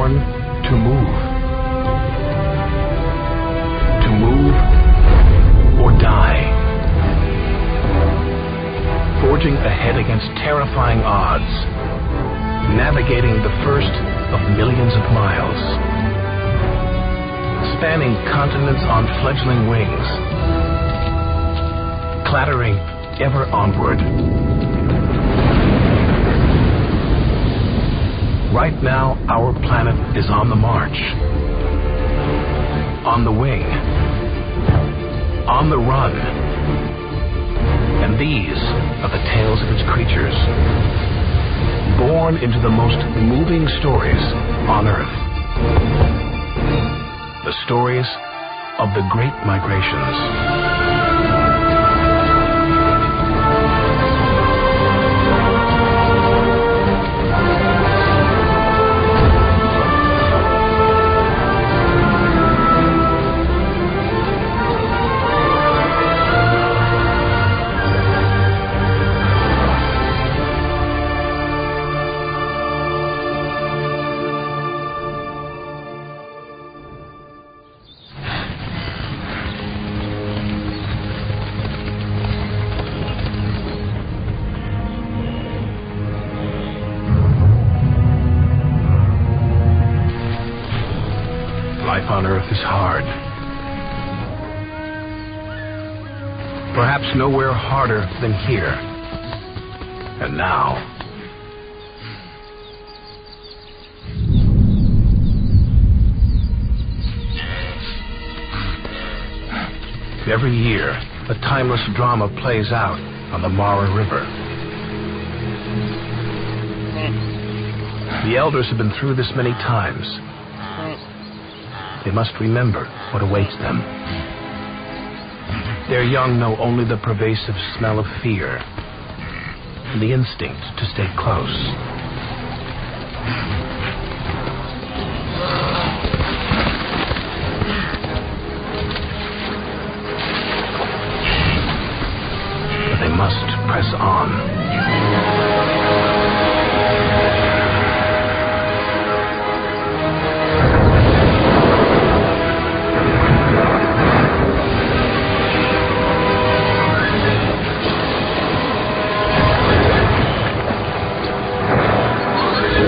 born to move. To move or die. Forging ahead against terrifying odds. Navigating the first of millions of miles. Spanning continents on fledgling wings. Clattering ever onward. Right now, our planet is on the march. On the wing. On the run. And these are the tales of its creatures. Born into the most moving stories on Earth. The stories of the Great Migrations. Life on Earth is hard. Perhaps nowhere harder than here. And now, every year, a timeless drama plays out on the Mara River. The elders have been through this many times. They must remember what awaits them. Their young know only the pervasive smell of fear and the instinct to stay close. But they must press on.